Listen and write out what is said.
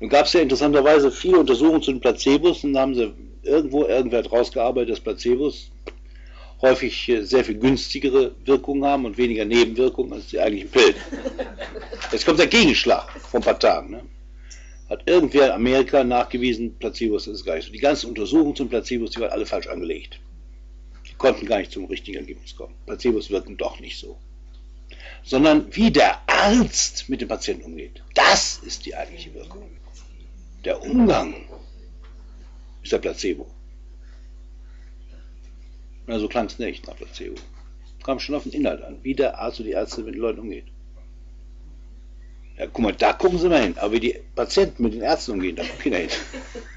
Nun gab es ja interessanterweise viele Untersuchungen zu den Placebos und da haben sie irgendwer hat rausgearbeitet, dass Placebos häufig sehr viel günstigere Wirkungen haben und weniger Nebenwirkungen als die eigentlichen Pillen. Jetzt kommt der Gegenschlag vor ein paar Tagen. Ne? Hat irgendwer in Amerika nachgewiesen, Placebos ist gar nicht so. Die ganzen Untersuchungen zum Placebos, die waren alle falsch angelegt. Die konnten gar nicht zum richtigen Ergebnis kommen. Placebos wirken doch nicht so. Sondern wie der Arzt mit dem Patienten umgeht. Das ist die eigentliche Wirkung. Der Umgang ist der Placebo. Na, so klang es nicht nach Placebo. Kam schon auf den Inhalt an, wie der Arzt oder die Ärztin mit den Leuten umgeht. Ja, guck mal, da gucken Sie mal hin. Aber wie die Patienten mit den Ärzten umgehen, da gucken wir hin.